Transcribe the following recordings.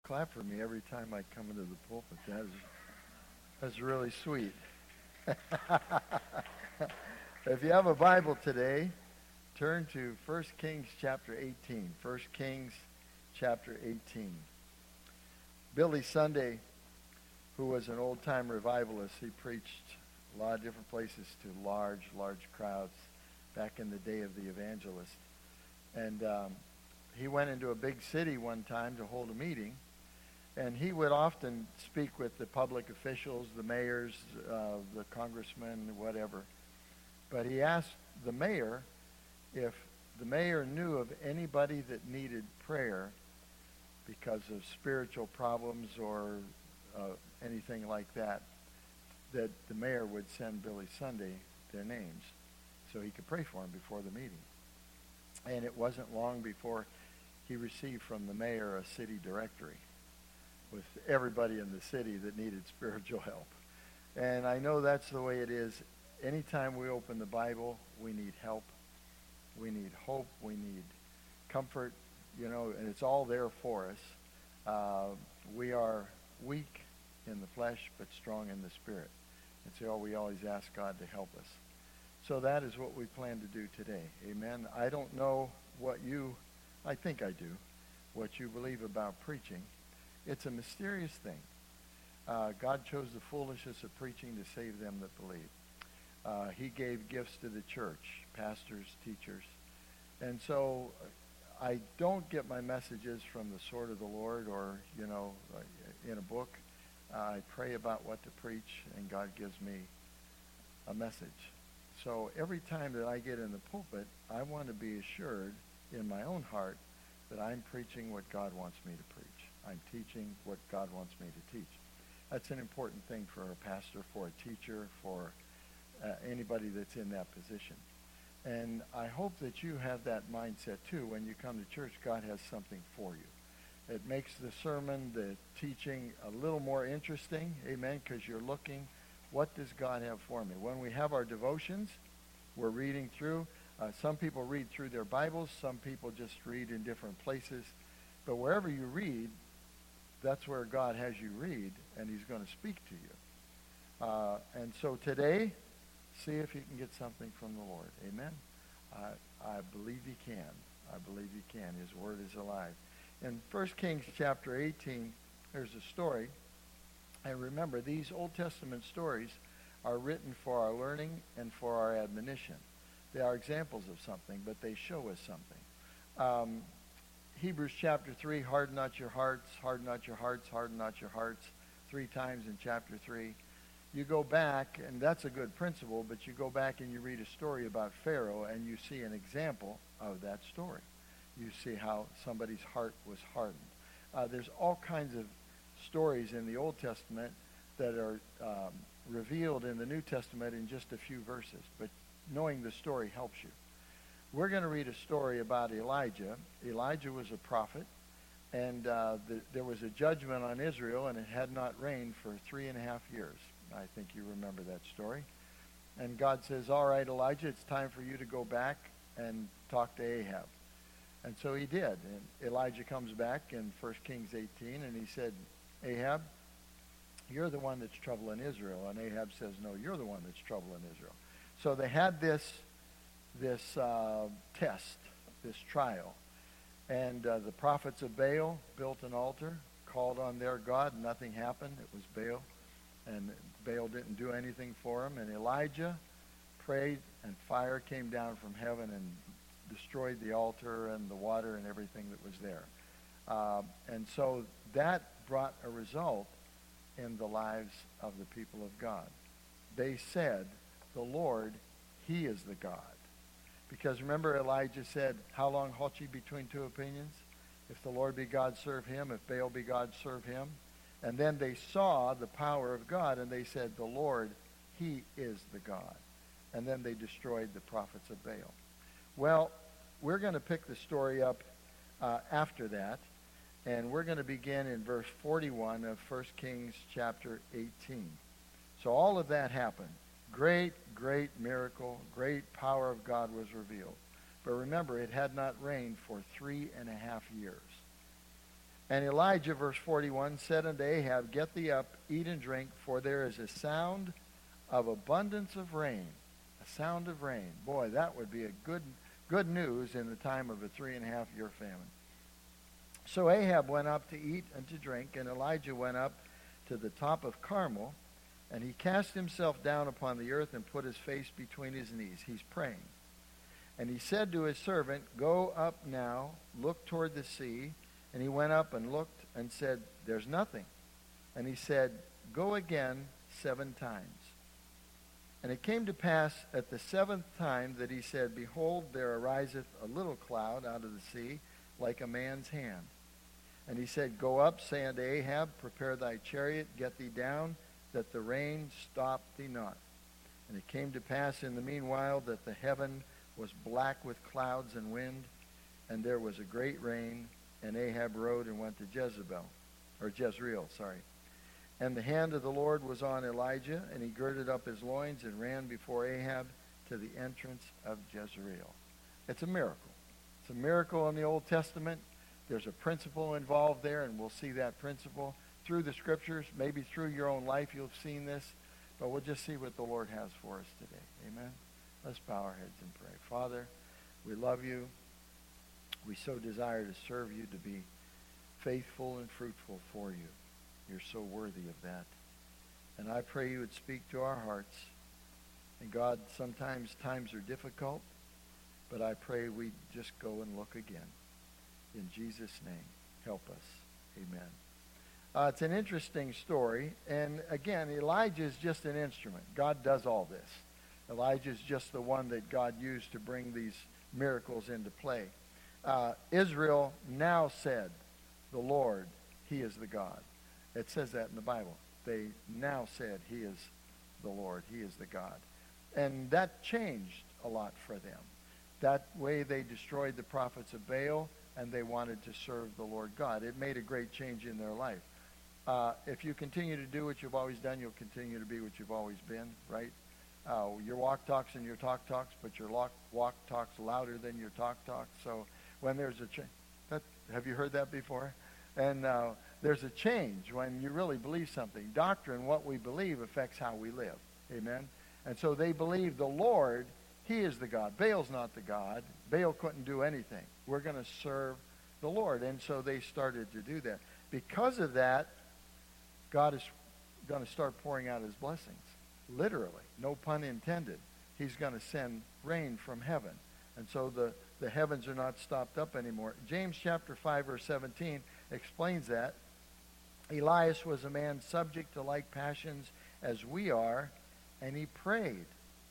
clap for me every time I come into the pulpit. That's really sweet. If you have a Bible today, turn to 1 Kings chapter 18. 1 Kings chapter 18. Billy Sunday, who was an old-time revivalist, he preached a lot of different places to large crowds back in the day of the evangelist. And he went into a big city one time to hold a meeting, and he would often speak with the public officials, the mayors, the congressmen, whatever. But he asked the mayor if the mayor knew of anybody that needed prayer because of spiritual problems or anything like that, that the mayor would send Billy Sunday their names so he could pray for them before the meeting. And it wasn't long before he received from the mayor a city directory with everybody in the city that needed spiritual help. And I know that's the way it is. Anytime we open the Bible, we need help. We need hope. We need comfort, and it's all there for us. We are weak in the flesh, but strong in the spirit. And so we always ask God to help us. So that is what we plan to do today. Amen. I don't know I think I do, what you believe about preaching. It's a mysterious thing. God chose the foolishness of preaching to save them that believe. He gave gifts to the church, pastors, teachers. And so I don't get my messages from the sword of the Lord or, in a book. I pray about what to preach, and God gives me a message. So every time that I get in the pulpit, I want to be assured in my own heart that I'm preaching what God wants me to preach. I'm teaching what God wants me to teach. That's an important thing for a pastor, for a teacher, for anybody that's in that position. And I hope that you have that mindset too. When you come to church, God has something for you. It makes the sermon, the teaching, a little more interesting, amen, because you're looking, what does God have for me? When we have our devotions, we're reading through. Some people read through their Bibles. Some people just read in different places. But wherever you read, that's where God has you read, and he's going to speak to you. And so today, see if you can get something from the Lord. Amen? I believe you can. I believe you can. His word is alive. In 1 Kings chapter 18, there's a story. And remember, these Old Testament stories are written for our learning and for our admonition. They are examples of something, but they show us something. Hebrews chapter 3, harden not your hearts, harden not your hearts, harden not your hearts, 3 times in chapter 3. You go back, and that's a good principle, but you go back and you read a story about Pharaoh, and you see an example of that story. You see how somebody's heart was hardened. There's all kinds of stories in the Old Testament that are revealed in the New Testament in just a few verses, but knowing the story helps you. We're going to read a story about Elijah. Elijah was a prophet, and there was a judgment on Israel, and it had not rained for 3.5 years. I think you remember that story. And God says, all right, Elijah, it's time for you to go back and talk to Ahab. And so he did. And Elijah comes back in 1 Kings 18, and he said, Ahab, you're the one that's troubling Israel. And Ahab says, no, you're the one that's troubling Israel. So they had this test, this trial. And the prophets of Baal built an altar, called on their God. Nothing happened. It was Baal. And Baal didn't do anything for him. And Elijah prayed, and fire came down from heaven and destroyed the altar and the water and everything that was there. And so that brought a result in the lives of the people of God. They said, the Lord, he is the God. Because remember, Elijah said, how long halt ye between two opinions? If the Lord be God, serve him. If Baal be God, serve him. And then they saw the power of God, and they said, the Lord, he is the God. And then they destroyed the prophets of Baal. Well, we're going to pick the story up after that, and we're going to begin in verse 41 of 1 Kings chapter 18. So all of that happened. Great miracle, great power of God was revealed. But remember, it had not rained for 3.5 years. And Elijah, verse 41, said unto Ahab, Get thee up, eat and drink, for there is a sound of abundance of rain. A sound of rain. Boy, that would be a good news in the time of a 3.5-year famine. So Ahab went up to eat and to drink, and Elijah went up to the top of Carmel, and he cast himself down upon the earth and put his face between his knees. He's praying. And he said to his servant, Go up now, look toward the sea. And he went up and looked and said, There's nothing. And he said, Go again 7 times. And it came to pass at the 7th time that he said, Behold, there ariseth a little cloud out of the sea, like a man's hand. And he said, Go up, say unto Ahab, Prepare thy chariot, get thee down, that the rain stop thee not. And it came to pass in the meanwhile that the heaven was black with clouds and wind, and there was a great rain. And Ahab rode and went to Jezreel. And the hand of the Lord was on Elijah, and he girded up his loins and ran before Ahab to the entrance of Jezreel. It's a miracle. It's a miracle in the Old Testament. There's a principle involved there, and we'll see that principle through the Scriptures. Maybe through your own life you've seen this, but we'll just see what the Lord has for us today. Amen? Let's bow our heads and pray. Father, we love you. We so desire to serve you, to be faithful and fruitful for you. You're so worthy of that. And I pray you would speak to our hearts. And God, sometimes times are difficult, but I pray we just go and look again. In Jesus' name, help us. Amen. It's an interesting story. And again, Elijah is just an instrument. God does all this. Elijah is just the one that God used to bring these miracles into play. Israel now said, the Lord, he is the God. It says that in the Bible. They now said, he is the Lord, he is the God. And that changed a lot for them. That way they destroyed the prophets of Baal, and they wanted to serve the Lord God. It made a great change in their life. If you continue to do what you've always done, you'll continue to be what you've always been, right? Your walk talks and your talk talks, but your walk talks louder than your talk talks. So when there's a change, have you heard that before? And there's a change when you really believe something. Doctrine, what we believe, affects how we live. Amen? And so they believe the Lord, he is the God. Baal's not the God. Baal couldn't do anything. We're going to serve the Lord. And so they started to do that. Because of that, God is going to start pouring out his blessings. Literally. No pun intended. He's going to send rain from heaven. And so the heavens are not stopped up anymore. James chapter 5, verse 17 explains that. Elias was a man subject to like passions as we are, and he prayed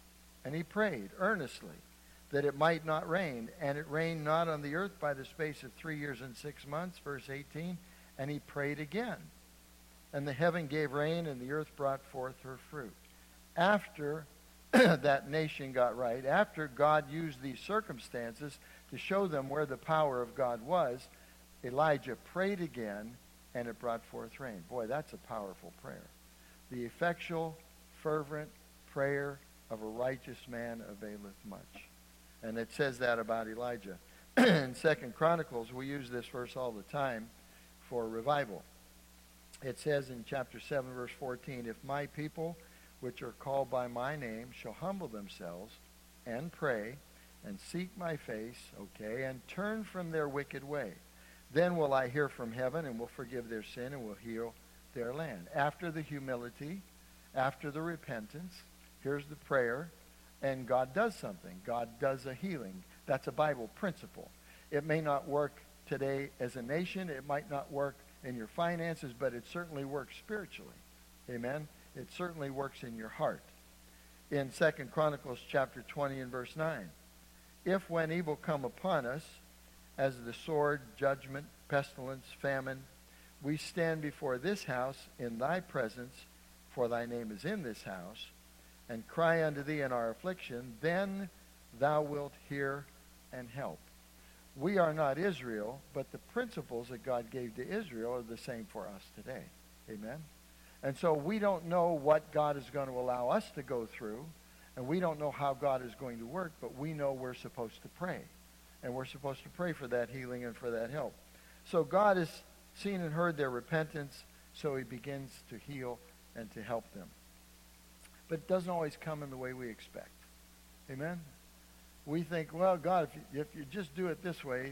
earnestly that it might not rain. And it rained not on the earth by the space of 3 years and 6 months, verse 18. And he prayed again. And the heaven gave rain, and the earth brought forth her fruit. After that nation got right, after God used these circumstances to show them where the power of God was, Elijah prayed again, and it brought forth rain. Boy, that's a powerful prayer. The effectual, fervent prayer of a righteous man availeth much. And it says that about Elijah. In 2 Chronicles, we use this verse all the time for revival. It says in chapter 7, verse 14, If my people, which are called by my name, shall humble themselves and pray and seek my face, and turn from their wicked way, then will I hear from heaven and will forgive their sin and will heal their land. After the humility, after the repentance, here's the prayer, and God does something. God does a healing. That's a Bible principle. It may not work today as a nation. It might not work in your finances, but it certainly works spiritually. Amen? It certainly works in your heart. In 2 Chronicles chapter 20 and verse 9, If when evil come upon us, as the sword, judgment, pestilence, famine, we stand before this house in thy presence, for thy name is in this house, and cry unto thee in our affliction, then thou wilt hear and help. We are not Israel, but the principles that God gave to Israel are the same for us today. Amen? And so we don't know what God is going to allow us to go through, and we don't know how God is going to work, but we know we're supposed to pray. And we're supposed to pray for that healing and for that help. So God is seen and heard their repentance, so he begins to heal and to help them. But it doesn't always come in the way we expect. Amen? We think, well, God, if you just do it this way,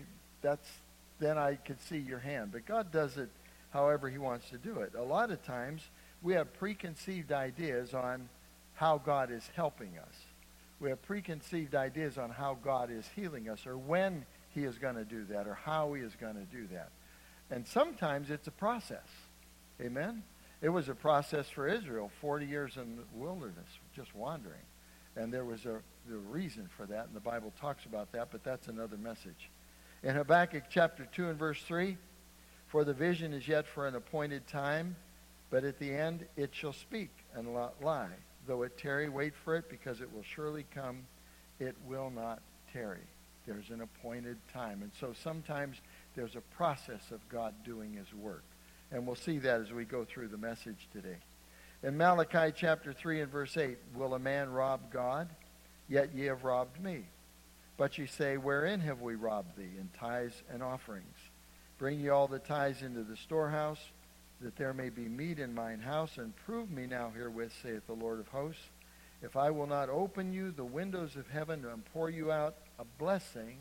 then I could see your hand. But God does it however he wants to do it. A lot of times, we have preconceived ideas on how God is helping us. We have preconceived ideas on how God is healing us, or when he is going to do that, or how he is going to do that. And sometimes it's a process. Amen? It was a process for Israel, 40 years in the wilderness, just wandering. And there was the reason for that, and the Bible talks about that, but that's another message. In Habakkuk chapter 2 and verse 3, for the vision is yet for an appointed time, but at the end it shall speak and not lie. Though it tarry, wait for it, because it will surely come. It will not tarry. There's an appointed time. And so sometimes there's a process of God doing his work. And we'll see that as we go through the message today. In Malachi chapter 3 and verse 8, will a man rob God? Yet ye have robbed me. But ye say, wherein have we robbed thee? In tithes and offerings. Bring ye all the tithes into the storehouse, that there may be meat in mine house, and prove me now herewith, saith the Lord of hosts, if I will not open you the windows of heaven and pour you out a blessing,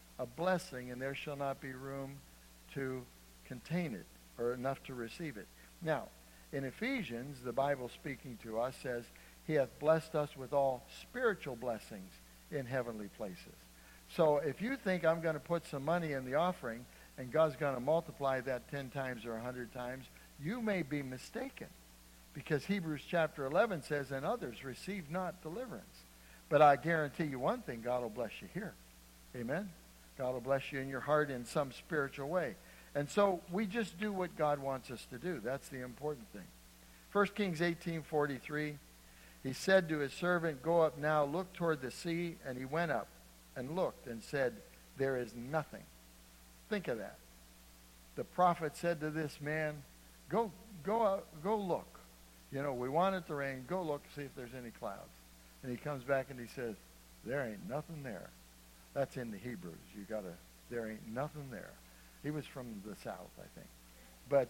and there shall not be room to contain it, or enough to receive it. Now, in Ephesians, the Bible speaking to us says, he hath blessed us with all spiritual blessings in heavenly places. So if you think I'm going to put some money in the offering, and God's going to multiply that 10 times or 100 times, you may be mistaken. Because Hebrews chapter 11 says, and others receive not deliverance. But I guarantee you one thing, God will bless you here. Amen? God will bless you in your heart in some spiritual way. And so we just do what God wants us to do. That's the important thing. 1 Kings 18:43, he said to his servant, go up now, look toward the sea. And he went up and looked and said, there is nothing. Think of that. The prophet said to this man, go look. You know, we want it to rain. Go look, see if there's any clouds. And he comes back and he says, there ain't nothing there. That's in the Hebrews. There ain't nothing there. He was from the south, I think. But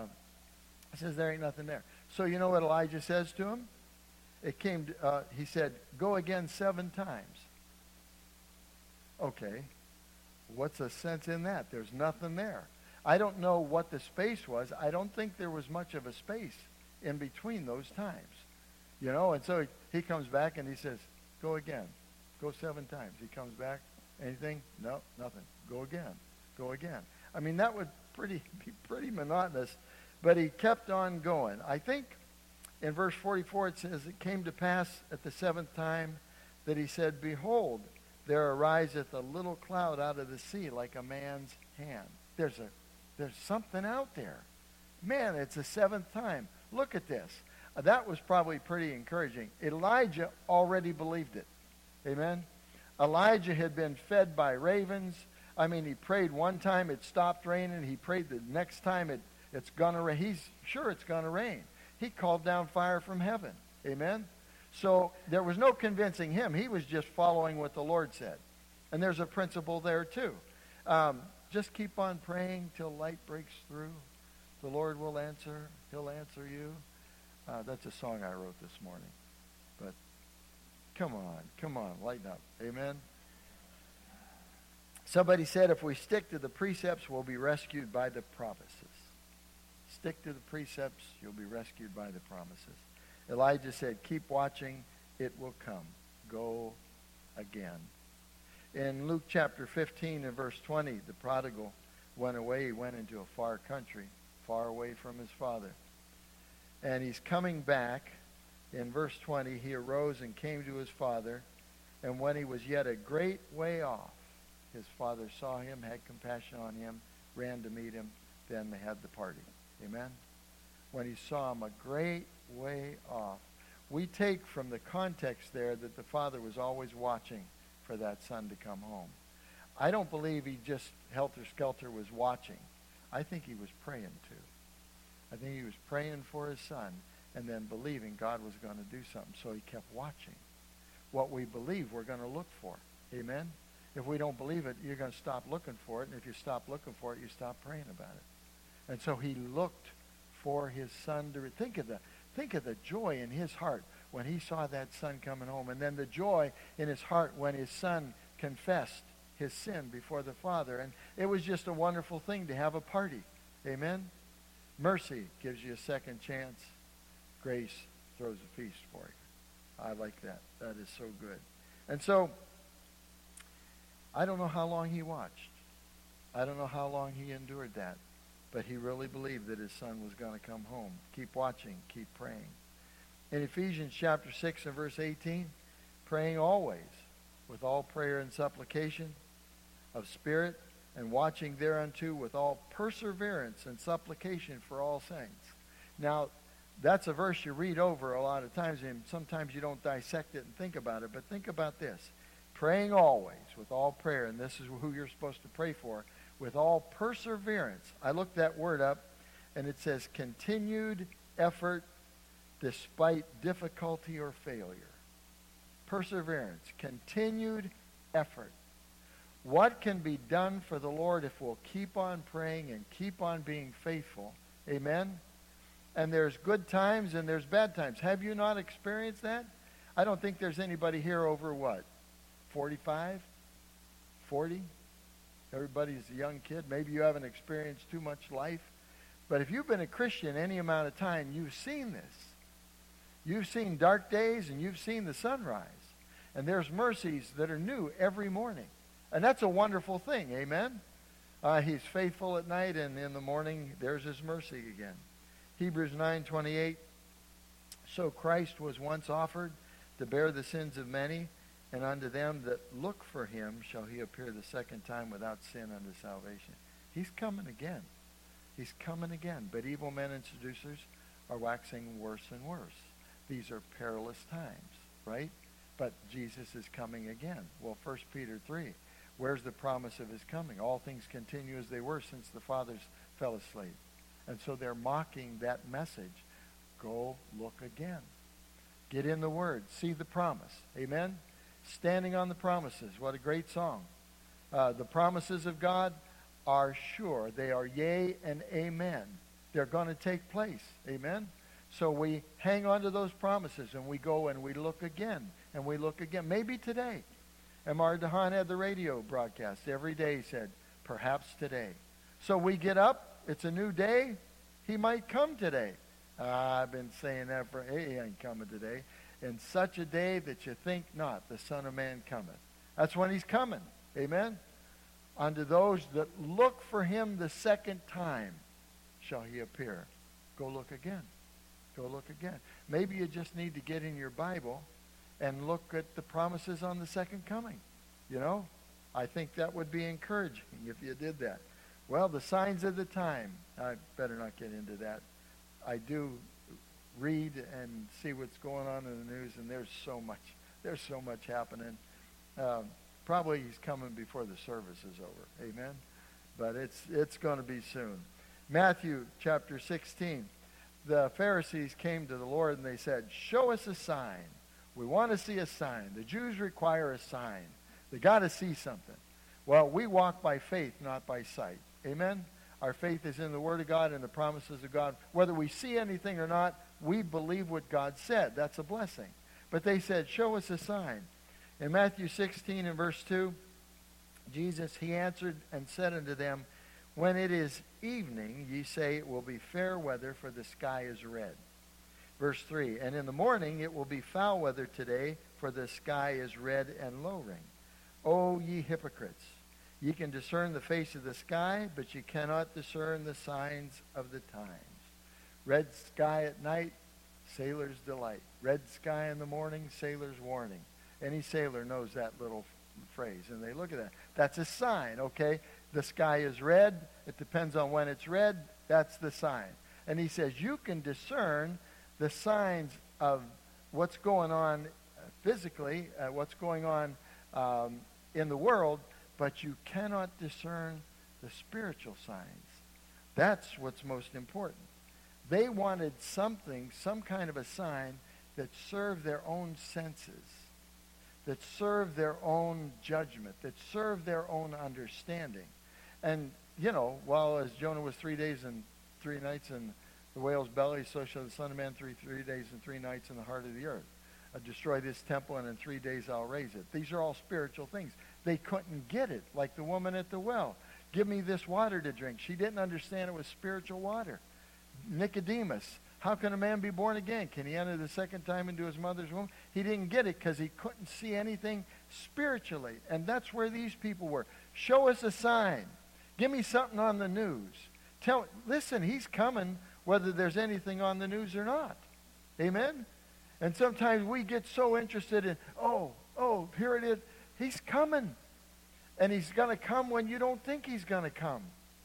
he says, there ain't nothing there. So you know what Elijah says to him? He said, go again 7 times. Okay. What's the sense in that? There's nothing there. I don't know what the space was. I don't think there was much of a space in between those times. You know, and so he comes back and he says, go again. Go 7 times. He comes back. Anything? No, nothing. Go again. Go again. I mean, that would be pretty monotonous, but he kept on going. I think in verse 44 it says, it came to pass at the 7th time that he said, behold, there ariseth a little cloud out of the sea like a man's hand. There's something out there. Man, it's the 7th time. Look at this. That was probably pretty encouraging. Elijah already believed it. Amen? Elijah had been fed by ravens. I mean, he prayed one time, it stopped raining. He prayed the next time, it's going to rain. He's sure it's going to rain. He called down fire from heaven. Amen? So there was no convincing him. He was just following what the Lord said. And there's a principle there too. Just keep on praying till light breaks through. The Lord will answer. He'll answer you. That's a song I wrote this morning. But come on, lighten up. Amen? Somebody said if we stick to the precepts, we'll be rescued by the promises. Stick to the precepts, you'll be rescued by the promises. Elijah said, keep watching, it will come. Go again. In Luke chapter 15 and verse 20, the prodigal went away. He went into a far country, far away from his father. And he's coming back. In verse 20, he arose and came to his father. And when he was yet a great way off, his father saw him, had compassion on him, ran to meet him. Then they had the party. Amen? When he saw him a great way off. We take from the context there that the father was always watching for that son to come home. I don't believe he just helter-skelter was watching. I think he was praying too. I think he was praying for his son and then believing God was going to do something. So he kept watching. What we believe, we're going to look for. Amen? If we don't believe it, you're going to stop looking for it. And if you stop looking for it, you stop praying about it. And so he looked for his son to think of the joy in his heart when he saw that son coming home, and then the joy in his heart when his son confessed his sin before the Father. And it was just a wonderful thing to have a party. Amen? Mercy gives you a second chance. Grace throws a feast for you. I like that. That is so good. And so, I don't know how long he watched. I don't know how long he endured that. But he really believed that his son was going to come home. Keep watching. Keep praying. In Ephesians chapter 6 and verse 18, praying always with all prayer and supplication of spirit, and watching thereunto with all perseverance and supplication for all saints. Now, that's a verse you read over a lot of times, and sometimes you don't dissect it and think about it, but think about this. Praying always with all prayer, and this is who you're supposed to pray for, with all perseverance. I looked that word up, and it says continued effort despite difficulty or failure. Perseverance, continued effort. What can be done for the Lord if we'll keep on praying and keep on being faithful? Amen? And there's good times and there's bad times. Have you not experienced that? I don't think there's anybody here over what? 45? 40? Everybody's a young kid. Maybe you haven't experienced too much life. But if you've been a Christian any amount of time, you've seen this. You've seen dark days and you've seen the sunrise. And there's mercies that are new every morning. And that's a wonderful thing. Amen? He's faithful at night, and in the morning there's his mercy again. Hebrews 9:28. So Christ was once offered to bear the sins of many, and unto them that look for him shall he appear the second time without sin unto salvation. He's coming again. He's coming again. But evil men and seducers are waxing worse and worse. These are perilous times, right? But Jesus is coming again. Well, 1 Peter 3, where's the promise of his coming? All things continue as they were since the fathers fell asleep. And so they're mocking that message. Go look again. Get in the Word. See the promise. Amen? Standing on the promises. What a great song. The promises of God are sure. They are yea and amen. They're going to take place. Amen? So we hang on to those promises, and we go and we look again. And we look again. Maybe today. M.R. DeHaan had the radio broadcast. Every day he said, perhaps today. So we get up. It's a new day. He might come today. I've been saying that for, he ain't coming today. In such a day that you think not, the Son of Man cometh. That's when he's coming. Amen? Unto those that look for him the second time shall he appear. Go look again. Go look again. Maybe you just need to get in your Bible and look at the promises on the second coming. You know? I think that would be encouraging if you did that. Well, the signs of the time. I better not get into that. I do read and see what's going on in the news, and there's so much happening. Probably he's coming before the service is over. Amen? But it's going to be soon. Matthew chapter 16. The Pharisees came to the Lord and they said, show us a sign. We want to see a sign. The Jews require a sign. They got to see something. Well, we walk by faith, not by sight. Amen? Our faith is in the Word of God and the promises of God. Whether we see anything or not, we believe what God said. That's a blessing. But they said, show us a sign. In Matthew 16 and verse 2, Jesus, he answered and said unto them, when it is evening, ye say it will be fair weather, for the sky is red. Verse 3, and in the morning it will be foul weather today, for the sky is red and lowering. O ye hypocrites, ye can discern the face of the sky, but ye cannot discern the signs of the times. Red sky at night, sailor's delight. Red sky in the morning, sailor's warning. Any sailor knows that little phrase, and they look at that. That's a sign, okay? The sky is red. It depends on when it's red. That's the sign. And he says, you can discern the signs of what's going on physically, what's going on in the world, but you cannot discern the spiritual signs. That's what's most important. They wanted something, some kind of a sign that served their own senses, that served their own judgment, that served their own understanding. And, you know, while as Jonah was 3 days and 3 nights in the whale's belly, so shall the Son of Man 3 days and 3 nights in the heart of the earth. Destroy this temple, and in 3 days I'll raise it. These are all spiritual things. They couldn't get it, like the woman at the well. Give me this water to drink. She didn't understand it was spiritual water. Nicodemus, how can a man be born again? Can he enter the second time into his mother's womb? He didn't get it because he couldn't see anything spiritually. And that's where these people were. Show us a sign. Give me something on the news. Listen, he's coming whether there's anything on the news or not. Amen? And sometimes we get so interested in, oh, here it is. He's coming. And he's going to come when you don't think he's going to come.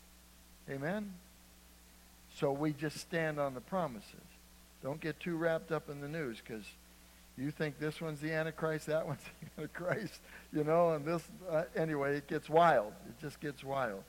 Amen? So we just stand on the promises. Don't get too wrapped up in the news, because you think this one's the Antichrist, that one's the Antichrist, and this, anyway, it gets wild. It just gets wild.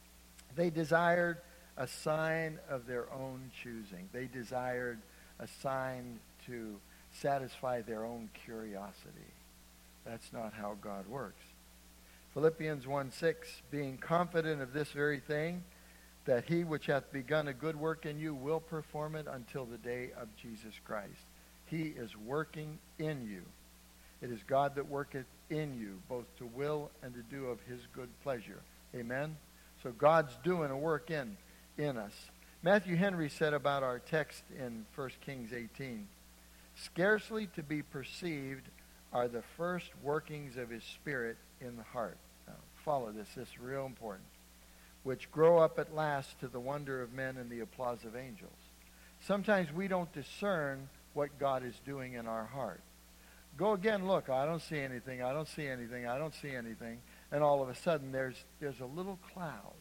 They desired a sign of their own choosing. They desired a sign to satisfy their own curiosity. That's not how God works. Philippians 1:6, being confident of this very thing, that he which hath begun a good work in you will perform it until the day of Jesus Christ. He is working in you. It is God that worketh in you, both to will and to do of his good pleasure. Amen? So God's doing a work in us. Matthew Henry said about our text in 1 Kings 18, scarcely to be perceived are the first workings of his Spirit in the heart. Now, follow this. This is real important. Which grow up at last to the wonder of men and the applause of angels. Sometimes we don't discern what God is doing in our heart. Go again, look, I don't see anything, I don't see anything, I don't see anything. And all of a sudden there's a little cloud.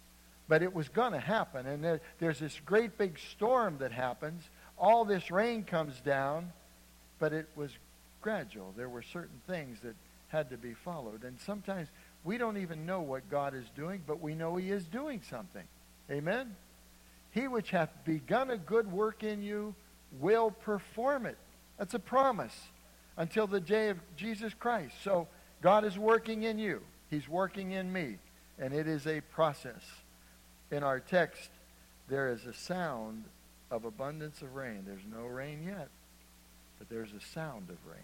But it was going to happen. And there's this great big storm that happens. All this rain comes down. But it was gradual. There were certain things that had to be followed. And sometimes we don't even know what God is doing, but we know he is doing something. Amen? He which hath begun a good work in you will perform it. That's a promise until the day of Jesus Christ. So God is working in you. He's working in me. And it is a process. In our text, there is a sound of abundance of rain. There's no rain yet, but there's a sound of rain.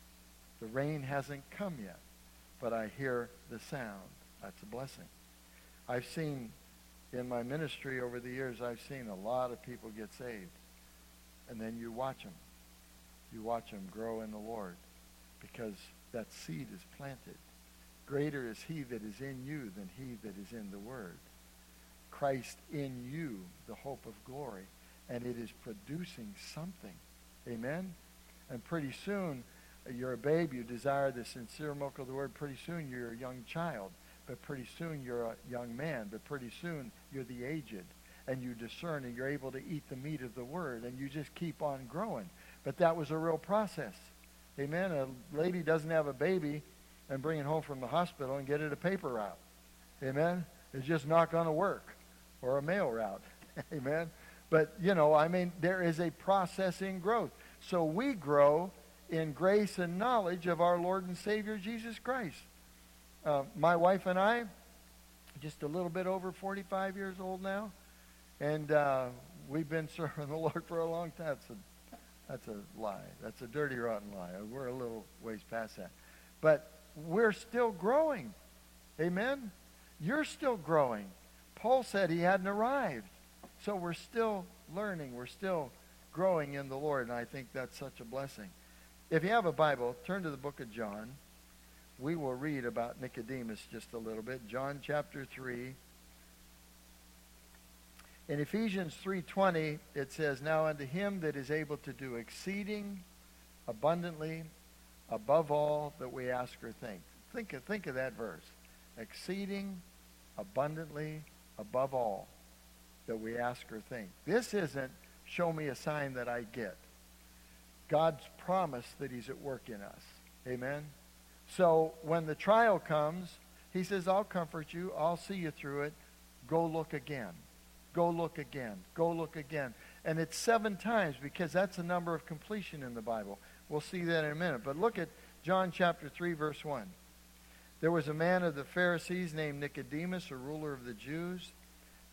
The rain hasn't come yet, but I hear the sound. That's a blessing. I've seen, in my ministry over the years, I've seen a lot of people get saved. And then you watch them. You watch them grow in the Lord, because that seed is planted. Greater is he that is in you than he that is in the Word. Christ in you, the hope of glory. And it is producing something. Amen? And pretty soon, you're a babe, you desire the sincere milk of the Word. Pretty soon, you're a young child. But pretty soon, you're a young man. But pretty soon, you're the aged. And you discern, and you're able to eat the meat of the Word. And you just keep on growing. But that was a real process. Amen? A lady doesn't have a baby and bring it home from the hospital and get it a paper route. Amen? It's just not going to work. Or a mail route. Amen? But, there is a process in growth. So we grow in grace and knowledge of our Lord and Savior Jesus Christ. My wife and I, just a little bit over 45 years old now, and we've been serving the Lord for a long time. That's a lie. That's a dirty, rotten lie. We're a little ways past that. But we're still growing. Amen? You're still growing. Paul said he hadn't arrived. So we're still learning. We're still growing in the Lord, and I think that's such a blessing. If you have a Bible, turn to the book of John. We will read about Nicodemus just a little bit. John chapter 3. In Ephesians 3:20, it says, now unto him that is able to do exceeding abundantly above all that we ask or think. Think of that verse. Exceeding abundantly above all that we ask or think. This isn't show me a sign that I get. God's promise that he's at work in us. Amen? So when the trial comes, he says, I'll comfort you. I'll see you through it. Go look again. Go look again. Go look again. And it's 7 times, because that's the number of completion in the Bible. We'll see that in a minute. But look at John chapter 3, verse 1. There was a man of the Pharisees named Nicodemus, a ruler of the Jews.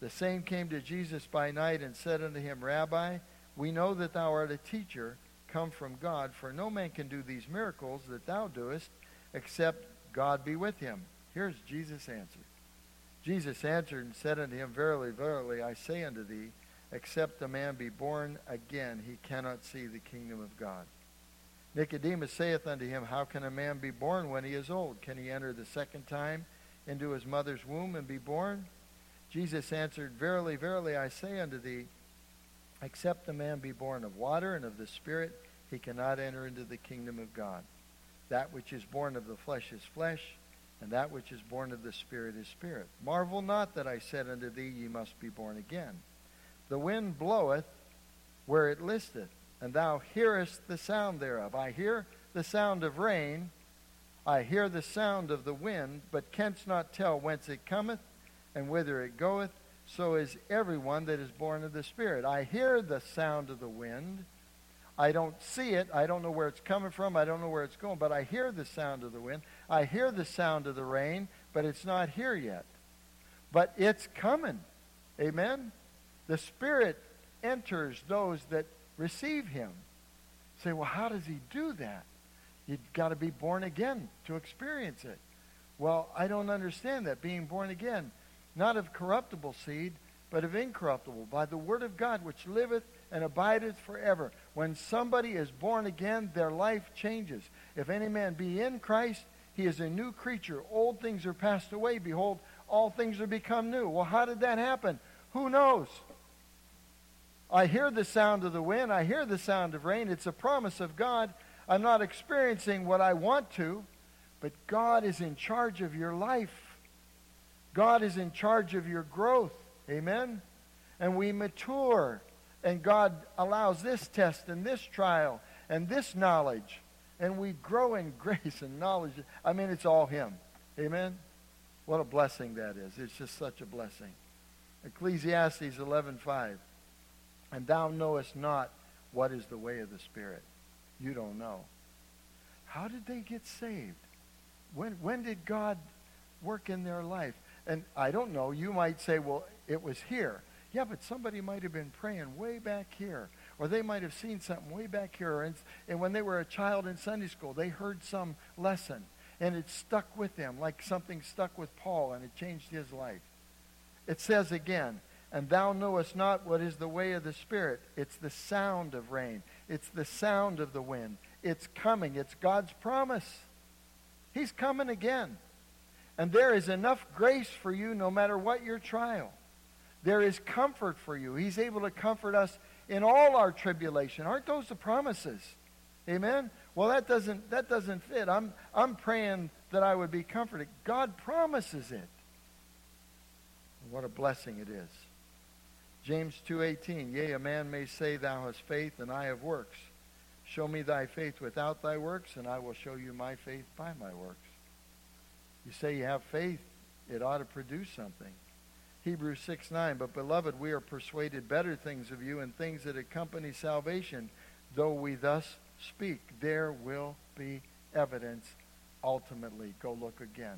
The same came to Jesus by night and said unto him, Rabbi, we know that thou art a teacher come from God, for no man can do these miracles that thou doest, except God be with him. Here's Jesus' answer. Jesus answered and said unto him, Verily, verily, I say unto thee, except a man be born again, he cannot see the kingdom of God. Nicodemus saith unto him, How can a man be born when he is old? Can he enter the second time into his mother's womb and be born? Jesus answered, Verily, verily, I say unto thee, except a man be born of water and of the Spirit, he cannot enter into the kingdom of God. That which is born of the flesh is flesh, and that which is born of the Spirit is spirit. Marvel not that I said unto thee, Ye must be born again. The wind bloweth where it listeth, and thou hearest the sound thereof. I hear the sound of rain, I hear the sound of the wind, but canst not tell whence it cometh, and whither it goeth. So is everyone that is born of the Spirit. I hear the sound of the wind. I don't see it. I don't know where it's coming from. I don't know where it's going. But I hear the sound of the wind. I hear the sound of the rain, but it's not here yet. But it's coming. Amen? The Spirit enters those that receive him. Say, well, how does he do that? You've got to be born again to experience it. Well, I don't understand that, being born again. Not of corruptible seed, but of incorruptible, by the word of God, which liveth and abideth forever. When somebody is born again, their life changes. If any man be in Christ, he is a new creature. Old things are passed away. Behold, all things are become new. Well, how did that happen? Who knows? I hear the sound of the wind. I hear the sound of rain. It's a promise of God. I'm not experiencing what I want to, but God is in charge of your life. God is in charge of your growth. Amen? And we mature. And God allows this test and this trial and this knowledge. And we grow in grace and knowledge. I mean, it's all him. Amen? What a blessing that is. It's just such a blessing. Ecclesiastes 11:5. And thou knowest not what is the way of the Spirit. You don't know. How did they get saved? When did God work in their life? And I don't know. You might say, well, it was here. Yeah, but somebody might have been praying way back here. Or they might have seen something way back here. And when they were a child in Sunday school, they heard some lesson. And it stuck with them like something stuck with Paul, and it changed his life. It says again, and thou knowest not what is the way of the Spirit. It's the sound of rain. It's the sound of the wind. It's coming. It's God's promise. He's coming again. And there is enough grace for you no matter what your trial. There is comfort for you. He's able to comfort us in all our tribulation. Aren't those the promises? Amen? Well, that doesn't fit. I'm praying that I would be comforted. God promises it. What a blessing it is. James 2:18, yea, a man may say, thou hast faith, and I have works. Show me thy faith without thy works, and I will show you my faith by my works. You say you have faith, it ought to produce something. Hebrews 6:9, but beloved, we are persuaded better things of you and things that accompany salvation, though we thus speak. There will be evidence ultimately. Go look again.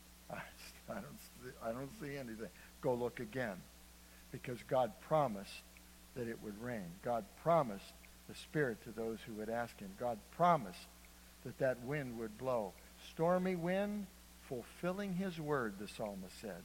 I don't see anything. Go look again. Because God promised that it would rain. God promised the Spirit to those who would ask him. God promised that wind would blow. Stormy wind, fulfilling his word, the psalmist said.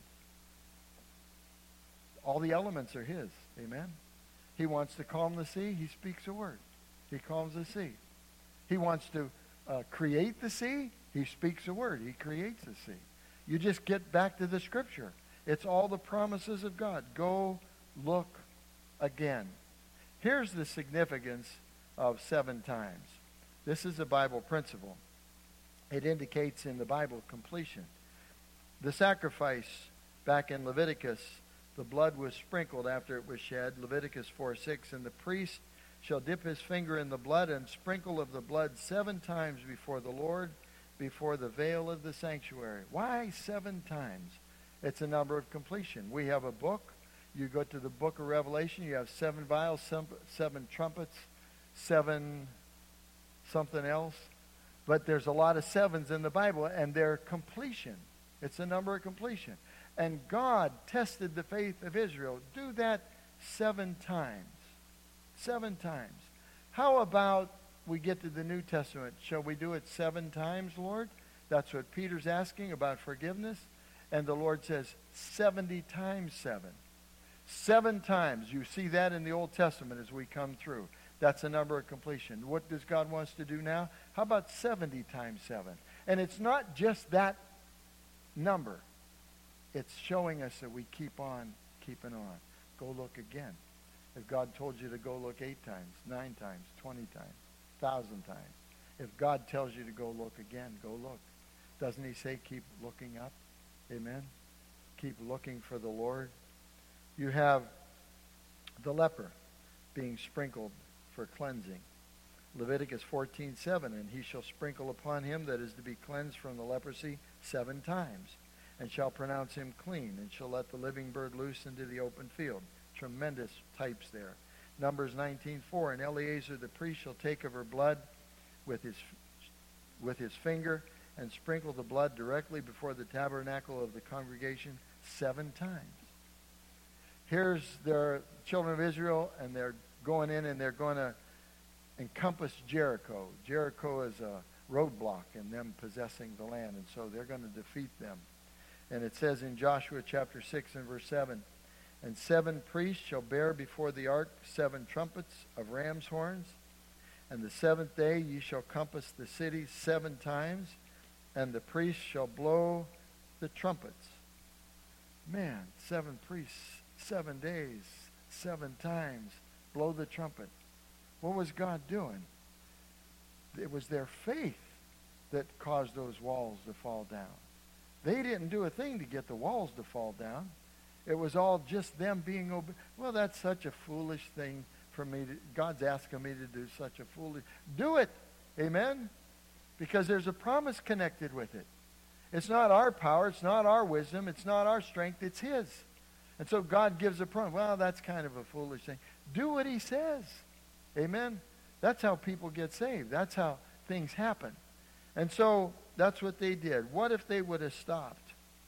All the elements are his. Amen? He wants to calm the sea. He speaks a word. He calms the sea. He wants to create the sea. He speaks a word. He creates the sea. You just get back to the Scripture. It's all the promises of God. Go look again. Here's the significance of 7 times. This is a Bible principle. It indicates in the Bible completion. The sacrifice back in Leviticus, the blood was sprinkled after it was shed. Leviticus 4:6, and the priest shall dip his finger in the blood and sprinkle of the blood 7 times before the Lord, before the veil of the sanctuary. Why 7 times? It's a number of completion. We have a book. You go to the book of Revelation, you have 7 vials, 7 trumpets, 7 something else. But there's a lot of 7s in the Bible, and they're completion. It's a number of completion. And God tested the faith of Israel. Do that 7 times. 7 times. How about we get to the New Testament? Shall we do it 7 times, Lord? That's what Peter's asking about forgiveness. And the Lord says 70 times 7. 7 times. You see that in the Old Testament as we come through. That's a number of completion. What does God want us to do now? How about 70 times 7? And it's not just that number. It's showing us that we keep on keeping on. Go look again. If God told you to go look 8 times, 9 times, 20 times, 1,000 times. If God tells you to go look again, go look. Doesn't he say keep looking up? Amen? Keep looking for the Lord. You have the leper being sprinkled for cleansing. Leviticus 14:7, and he shall sprinkle upon him that is to be cleansed from the leprosy 7 times, and shall pronounce him clean, and shall let the living bird loose into the open field. Tremendous types there. Numbers 19:4, and Eleazar the priest shall take of her blood with his finger, and sprinkle the blood directly before the tabernacle of the congregation 7 times. Here's their children of Israel, and they're going in and they're going to encompass Jericho. Jericho is a roadblock in them possessing the land, and so they're going to defeat them. And it says in Joshua chapter 6 and verse 7, and 7 priests shall bear before the ark 7 trumpets of ram's horns, and the 7th day ye shall compass the city 7 times, and the priests shall blow the trumpets. Man, 7 priests, 7 days, 7 times, blow the trumpet. What was God doing? It was their faith that caused those walls to fall down. They didn't do a thing to get the walls to fall down. It was all just them being obedient. Well, that's such a foolish thing for me. God's asking me to do such a foolish. Do it. Amen? Because there's a promise connected with it. It's not our power. It's not our wisdom. It's not our strength. It's his. And so God gives a promise. Well, that's kind of a foolish thing. Do what he says. Amen? That's how people get saved. That's how things happen. And so that's what they did. What if they would have stopped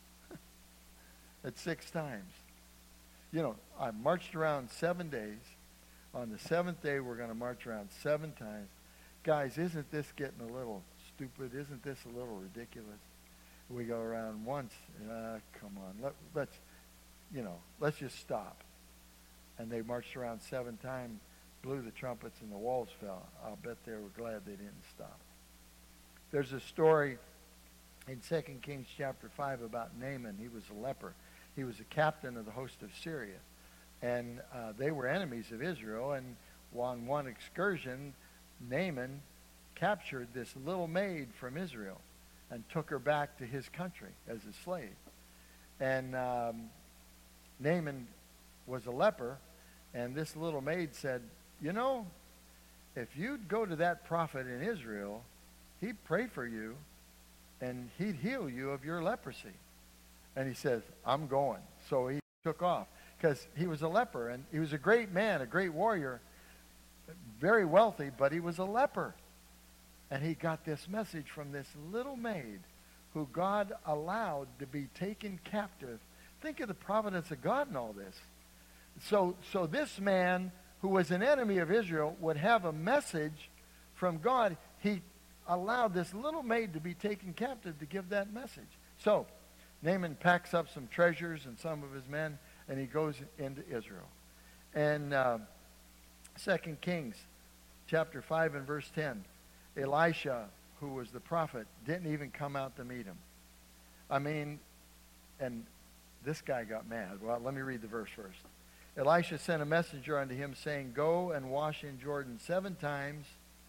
at 6 times? You know, I marched around 7 days. On the 7th day, we're going to march around 7 times. Guys, isn't this getting a little stupid? Isn't this a little ridiculous? We go around once. Come on. Let's just stop. And they marched around 7 times, blew the trumpets, and the walls fell. I'll bet they were glad they didn't stop. There's a story in 2 Kings chapter 5 about Naaman. He was a leper. He was a captain of the host of Syria. And they were enemies of Israel. And on one excursion, Naaman captured this little maid from Israel and took her back to his country as a slave. And Naaman was a leper, and this little maid said, you know, if you'd go to that prophet in Israel, he'd pray for you, and he'd heal you of your leprosy. And he says, I'm going. So he took off, because he was a leper, and he was a great man, a great warrior, very wealthy, but he was a leper. And he got this message from this little maid who God allowed to be taken captive. Think of the providence of God in all this. So this man, who was an enemy of Israel, would have a message from God. He allowed this little maid to be taken captive to give that message. So Naaman packs up some treasures and some of his men, and he goes into Israel. And 2 Kings chapter 5 and verse 10, Elisha, who was the prophet, didn't even come out to meet him. I mean, and this guy got mad. Well, let me read the verse first. Elisha sent a messenger unto him, saying, Go and wash in Jordan 7 times,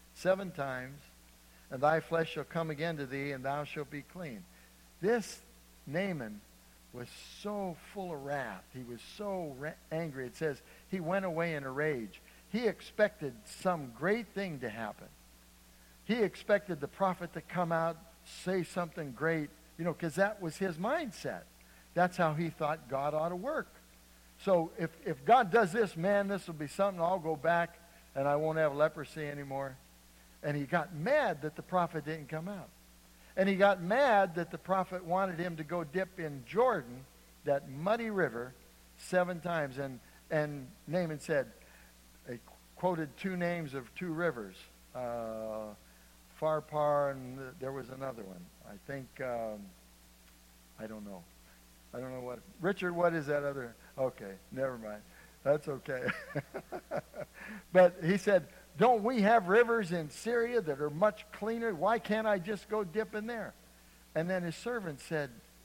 and thy flesh shall come again to thee, and thou shalt be clean. This Naaman was so full of wrath. He was so angry. It says he went away in a rage. He expected some great thing to happen. He expected the prophet to come out, say something great, because that was his mindset. That's how he thought God ought to work. So if God does this, man, this will be something. I'll go back and I won't have leprosy anymore. And he got mad that the prophet didn't come out. And he got mad that the prophet wanted him to go dip in Jordan that muddy river 7 times. And Naaman said, he quoted 2 names of 2 rivers, Pharpar, and there was another one. I think, I don't know. I don't know what. Richard, what is that other? Okay, never mind. That's okay. But he said, don't we have rivers in Syria that are much cleaner? Why can't I just go dip in there? And then his servant said,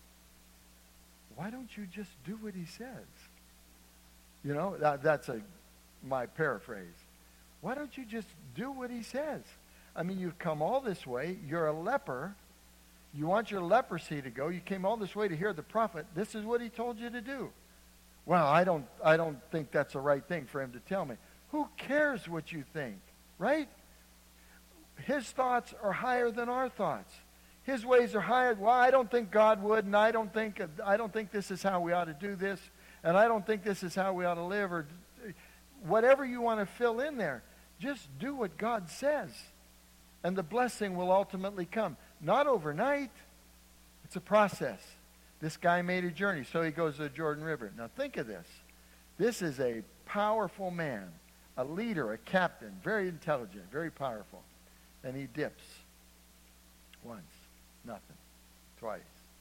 why don't you just do what he says? You know, that's my paraphrase. Why don't you just do what he says? I mean, you've come all this way. You're a leper. You want your leprosy to go. You came all this way to hear the prophet. This is what he told you to do. Well, I don't think that's the right thing for him to tell me. Who cares what you think, right? His thoughts are higher than our thoughts. His ways are higher. Well, I don't think God would, and I don't think this is how we ought to do this, and I don't think this is how we ought to live, or whatever you want to fill in there. Just do what God says, and the blessing will ultimately come. Not overnight. It's a process. This guy made a journey, so he goes to the Jordan River. Now think of this. This is a powerful man, a leader, a captain, very intelligent, very powerful. And he dips. Once, nothing. Twice,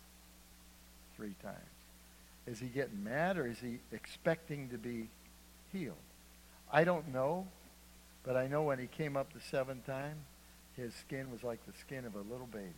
3 times. Is he getting mad, or is he expecting to be healed? I don't know, but I know when he came up the 7th time, his skin was like the skin of a little baby.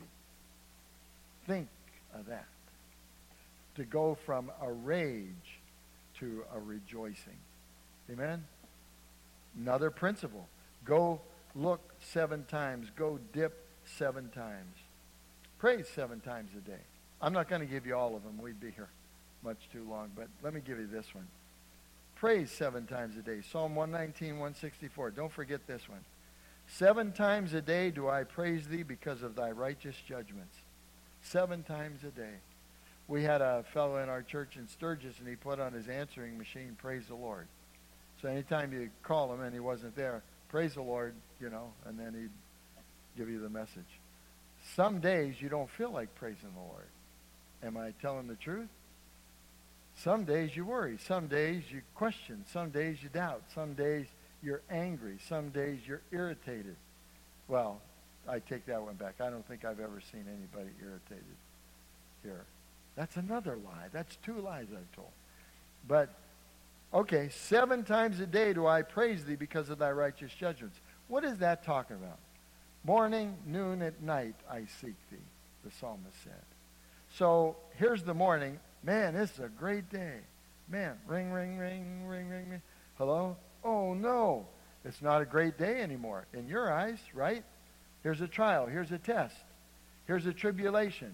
Think of that. To go from a rage to a rejoicing. Amen? Another principle. Go look 7 times. Go dip 7 times. Praise 7 times a day. I'm not going to give you all of them. We'd be here much too long. But let me give you this one. Praise 7 times a day. Psalm 119, 164. Don't forget this one. 7 times a day do I praise thee because of thy righteous judgments. 7 times a day. We had a fellow in our church in Sturgis, and he put on his answering machine, praise the Lord. So anytime you call him and he wasn't there, praise the Lord, you know, and then he'd give you the message. Some days you don't feel like praising the Lord. Am I telling the truth? Some days you worry. Some days you question. Some days you doubt. Some days you're angry. Some days you're irritated. Well, I take that one back. I don't think I've ever seen anybody irritated here. That's another lie. That's 2 lies I've told. But, okay, 7 times a day do I praise thee because of thy righteous judgments. What is that talking about? Morning, noon, at night I seek thee, the psalmist said. So, here's the morning. Man, this is a great day. Man, ring, ring, ring, ring, ring, ring. Hello? Oh, no. It's not a great day anymore. In your eyes, right? Here's a trial. Here's a test. Here's a tribulation.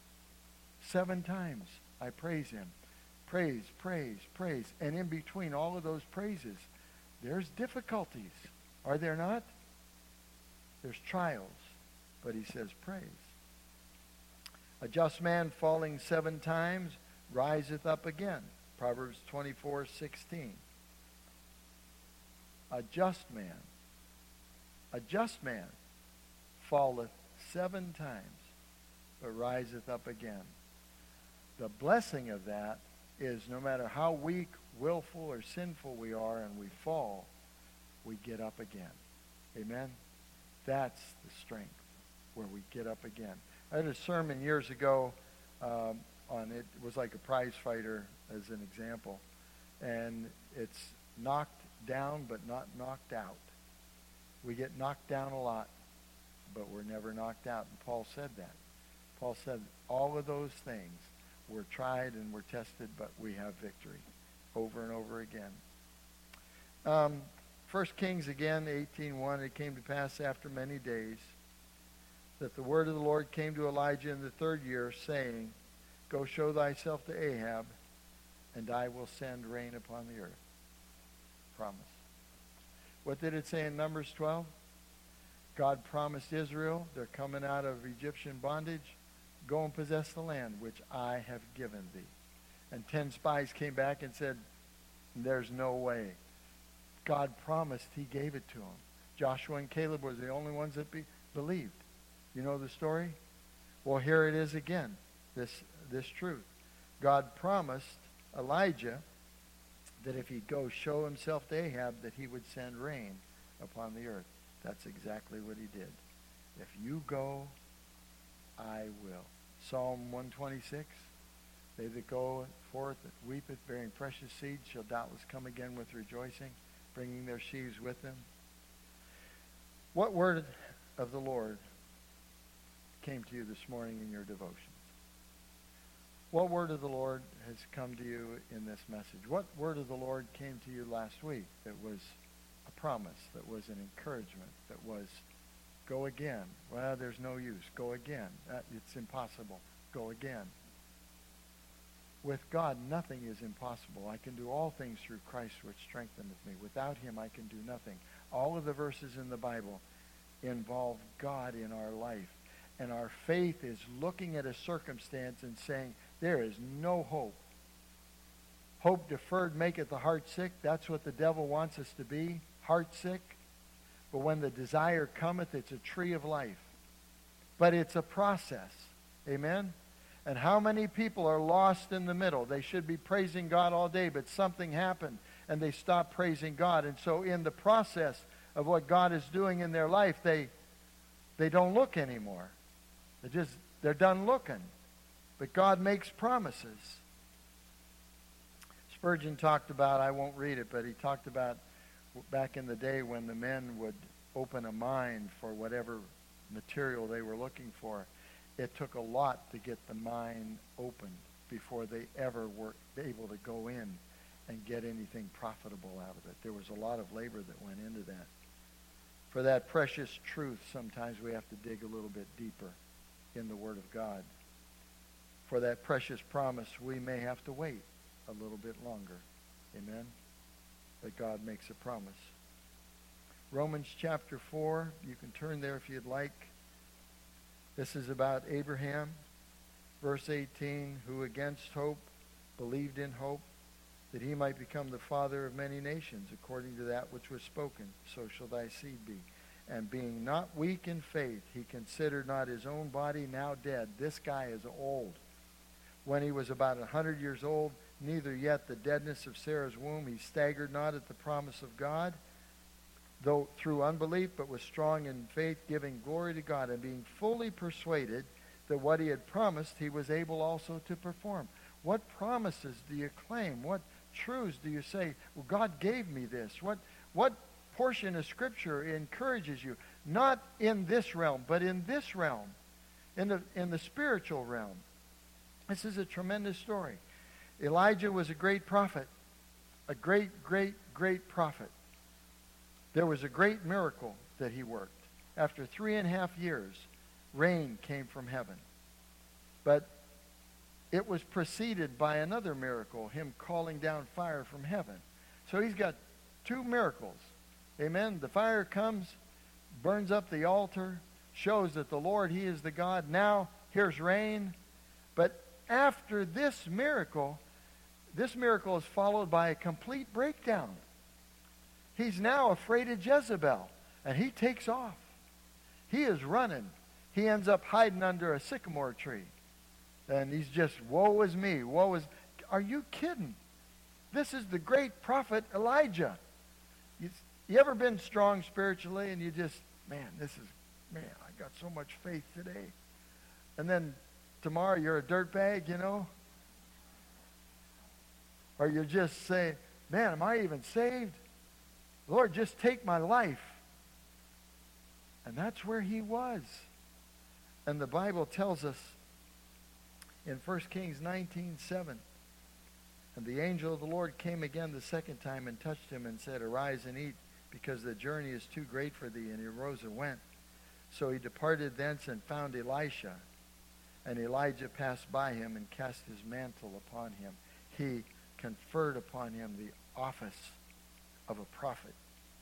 7 times I praise him. Praise, praise, praise. And in between all of those praises, there's difficulties. Are there not? There's trials. But he says praise. A just man falling 7 times riseth up again. Proverbs 24:16. A just man falleth 7 times, but riseth up again. The blessing of that is no matter how weak, willful, or sinful we are and we fall, we get up again. Amen? That's the strength, where we get up again. I had a sermon years ago on it. It was like a prize fighter as an example. And it's knocked down but not knocked out. We get knocked down a lot, but we're never knocked out. And Paul said that. Paul said all of those things were tried and were tested, but we have victory over and over again. 1 Kings again, 18:1, it came to pass after many days that the word of the Lord came to Elijah in the 3rd year, saying, Go show thyself to Ahab, and I will send rain upon the earth. Promise. What did it say in Numbers 12? God promised Israel, they're coming out of Egyptian bondage, go and possess the land which I have given thee. And 10 spies came back and said, there's no way. God promised he gave it to them. Joshua and Caleb were the only ones that believed. You know the story? Well, here it is again, this truth. God promised Elijah that if he'd go show himself to Ahab, that he would send rain upon the earth. That's exactly what he did. If you go, I will. Psalm 126, they that go forth that weepeth, bearing precious seed, shall doubtless come again with rejoicing, bringing their sheaves with them. What word of the Lord came to you this morning in your devotions? What word of the Lord has come to you in this message? What word of the Lord came to you last week that was a promise, that was an encouragement, that was, go again. Well, there's no use. Go again. It's impossible. Go again. With God, nothing is impossible. I can do all things through Christ which strengtheneth me. Without him, I can do nothing. All of the verses in the Bible involve God in our life. And our faith is looking at a circumstance and saying, there is no hope. Hope deferred maketh the heart sick. That's what the devil wants us to be, heart sick. But when the desire cometh, it's a tree of life. But it's a process. Amen? And how many people are lost in the middle? They should be praising God all day, but something happened and they stopped praising God. And so in the process of what God is doing in their life, they don't look anymore. They're done looking. But God makes promises. Spurgeon talked about, I won't read it, but he talked about back in the day when the men would open a mine for whatever material they were looking for. It took a lot to get the mine opened before they ever were able to go in and get anything profitable out of it. There was a lot of labor that went into that. For that precious truth, sometimes we have to dig a little bit deeper in the Word of God. For that precious promise, we may have to wait a little bit longer. Amen? But God makes a promise. Romans chapter 4, you can turn there if you'd like. This is about Abraham. Verse 18, who against hope believed in hope, that he might become the father of many nations, according to that which was spoken, so shall thy seed be. And being not weak in faith, he considered not his own body now dead. This guy is old. When he was about 100 years old, neither yet the deadness of Sarah's womb, he staggered not at the promise of God, though through unbelief, but was strong in faith, giving glory to God, and being fully persuaded that what he had promised, he was able also to perform. What promises do you claim? What truths do you say, well, God gave me this? What portion of Scripture encourages you? Not in this realm, but in this realm, in the spiritual realm. This is a tremendous story. Elijah was a great prophet, a great prophet. There was a great miracle that he worked. After 3.5 years, rain came from heaven. But it was preceded by another miracle, him calling down fire from heaven. So he's got 2 miracles. Amen. The fire comes, burns up the altar, shows that the Lord, he is the God. Now, here's rain. But after this miracle is followed by a complete breakdown. He's now afraid of Jezebel, and he takes off. He is running. He ends up hiding under a sycamore tree. And he's just, woe is me, woe is... Are you kidding? This is the great prophet Elijah. You ever been strong spiritually and you just, man, I got so much faith today. And then tomorrow you're a dirtbag, you know? Or you just say, man, am I even saved? Lord, just take my life. And that's where he was. And the Bible tells us in 1 Kings 19:7, and the angel of the Lord came again the second time and touched him and said, arise and eat, because the journey is too great for thee. And he arose and went. So he departed thence and found Elisha. And Elijah passed by him and cast his mantle upon him. He conferred upon him the office of a prophet.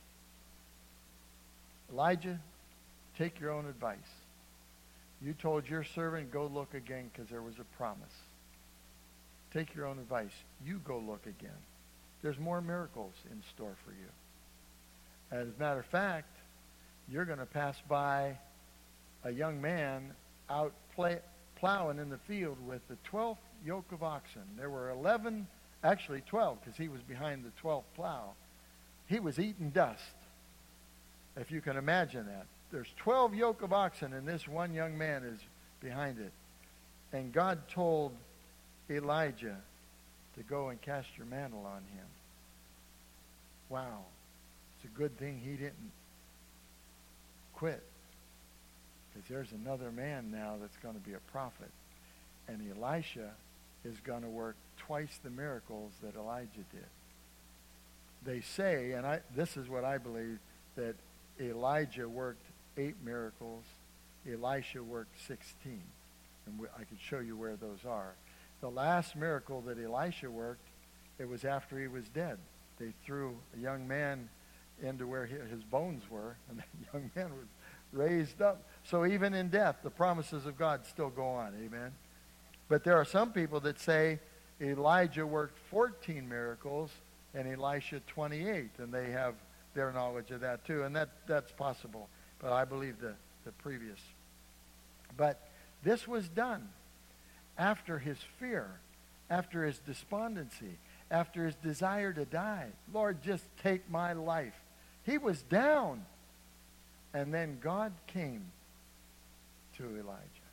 Elijah, take your own advice. You told your servant, go look again because there was a promise. Take your own advice. You go look again. There's more miracles in store for you. As a matter of fact, you're going to pass by a young man out plowing in the field with the 12th yoke of oxen. There were 11, actually 12, because he was behind the 12th plow. He was eating dust, if you can imagine that. There's 12 yoke of oxen, and this one young man is behind it. And God told Elijah to go and cast your mantle on him. Wow. It's a good thing he didn't quit. Because there's another man now that's going to be a prophet. And Elisha is going to work twice the miracles that Elijah did. They say, and this is what I believe, that Elijah worked 8 miracles. Elisha worked 16. And I could show you where those are. The last miracle that Elisha worked, it was after he was dead. They threw a young man into where his bones were, and that young man was raised up. So even in death, the promises of God still go on. Amen. But there are some people that say Elijah worked 14 miracles and Elisha 28, and they have their knowledge of that too, and that's possible. But I believe the previous. But this was done after his fear, after his despondency, after his desire to die. Lord, just take my life. He was down. And then God came to Elijah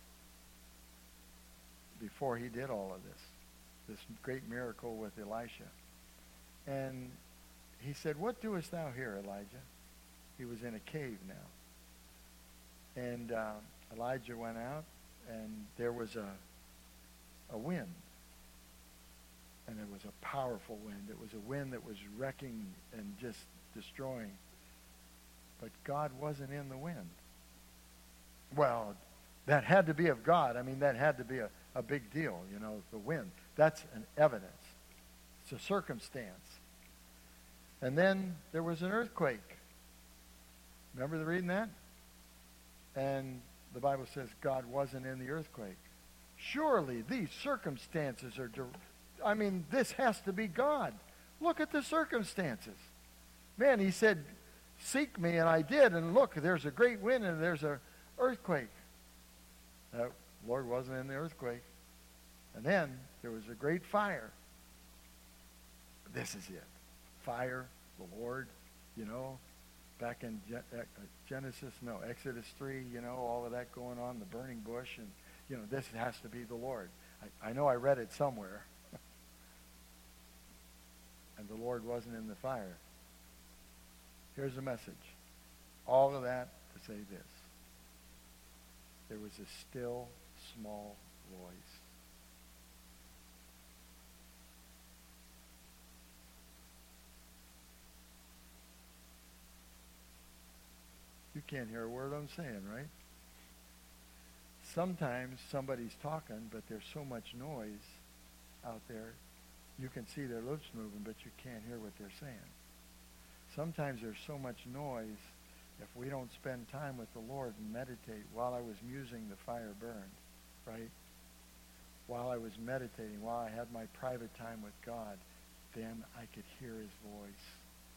before he did all of this great miracle with Elisha. And he said, "What doest thou here, Elijah?" He was in a cave now. And Elijah went out, and there was a wind. And it was a powerful wind. It was a wind that was wrecking and just destroying. But God wasn't in the wind. Well, that had to be of God. I mean, that had to be a big deal, the wind. That's an evidence. It's a circumstance. And then there was an earthquake. Remember reading that? And the Bible says God wasn't in the earthquake. Surely these circumstances are... this has to be God. Look at the circumstances. Man, he said, "Seek me," and I did, and look, there's a great wind and there's an earthquake. The Lord wasn't in the earthquake. And then there was a great fire. This is it. Fire, the Lord, back in Exodus 3, all of that going on, the burning bush, and, this has to be the Lord. I know I read it somewhere. And the Lord wasn't in the fire. Here's the message. All of that to say this. There was a still, small voice. You can't hear a word I'm saying, right? Sometimes somebody's talking, but there's so much noise out there. You can see their lips moving, but you can't hear what they're saying. Sometimes there's so much noise, if we don't spend time with the Lord and meditate. While I was musing, the fire burned, right? While I was meditating, while I had my private time with God, then I could hear his voice.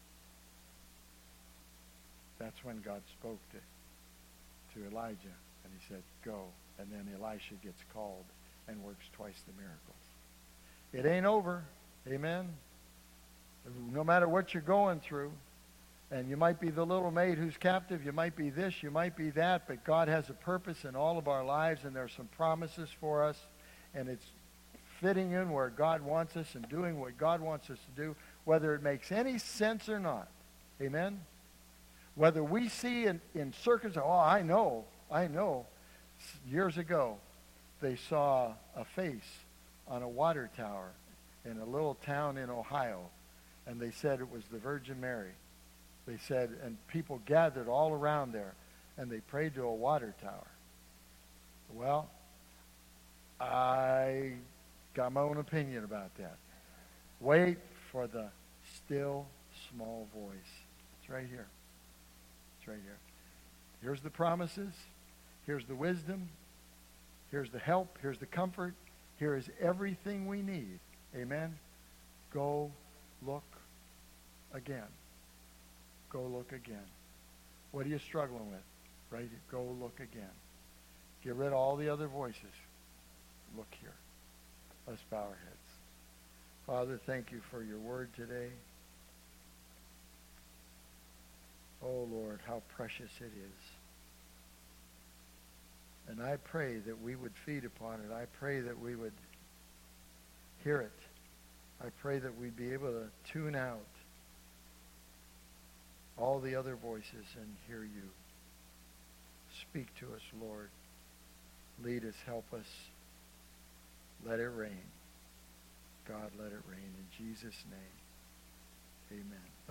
That's when God spoke to Elijah, and he said, "Go." And then Elisha gets called and works twice the miracles. It ain't over. Amen? No matter what you're going through, and you might be the little maid who's captive, you might be this, you might be that, but God has a purpose in all of our lives, and there's some promises for us, and it's fitting in where God wants us and doing what God wants us to do, whether it makes any sense or not. Amen? Whether we see in circumstances, I know. Years ago, they saw a face on a water tower in a little town in Ohio, and they said it was the Virgin Mary. They said, and people gathered all around there, and they prayed to a water tower. Well, I got my own opinion about that. Wait for the still small voice. It's right here. It's right here. Here's the promises. Here's the wisdom. Here's the help. Here's the comfort. Here is everything we need. Amen? Go look again. Go look again. What are you struggling with? Right? Go look again. Get rid of all the other voices. look here. Let's bow our heads. Father, thank you for your word today. Oh, Lord, how precious it is. And I pray that we would feed upon it. I pray that we would hear it. I pray that we'd be able to tune out all the other voices and hear you. Speak to us, Lord. Lead us, help us. Let it rain. God, let it rain. In Jesus' name, amen.